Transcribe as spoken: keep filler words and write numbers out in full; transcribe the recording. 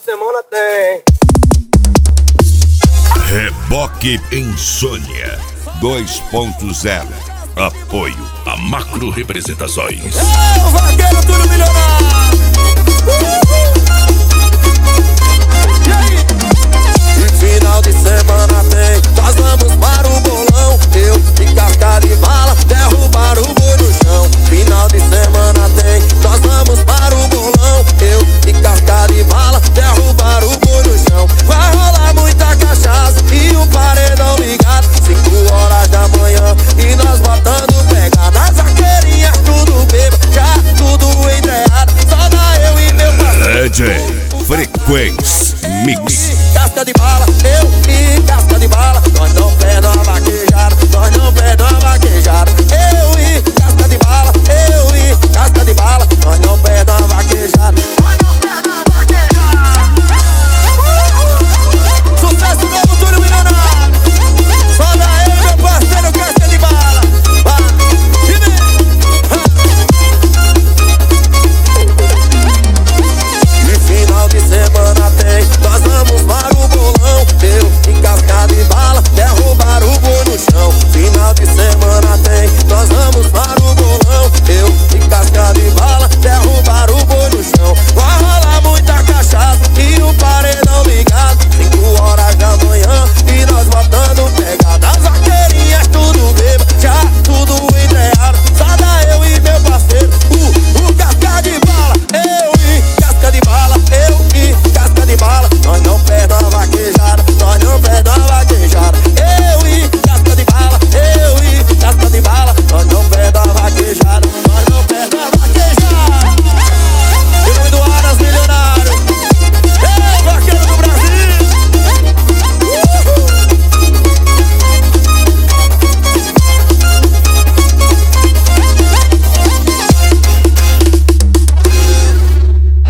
semana tem. Reboque Insônia dois ponto zero. Apoio a Macro Representações. É o vaqueiro tudo milionário. E aí? E final de semana tem. Nós vamos para o bolão. Eu e casca de bala derrubar o boi no chão. Final de semana tem. Nós vamos para o bolão. Eu e casca de bala derrubar o boi no chão. Vai rolar muita cachaça e o paredão ligado. Cinco horas da manhã e nós botando pegada. As vaqueirinhas tudo bebo, já tudo entreado. Só dá eu e meu parceiro. D J Frequência Mix. Casca de bala, eu e casca